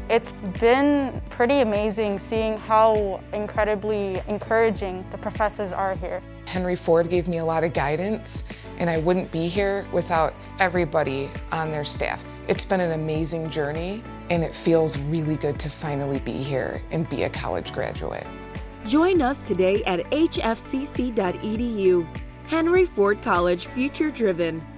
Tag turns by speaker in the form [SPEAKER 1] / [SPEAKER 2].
[SPEAKER 1] It's been pretty amazing seeing how incredibly encouraging the professors are here.
[SPEAKER 2] Henry Ford gave me a lot of guidance, and I wouldn't be here without everybody on their staff. It's been an amazing journey, and it feels really good to finally be here and be a college graduate.
[SPEAKER 3] Join us today at hfcc.edu. Henry Ford College, future driven.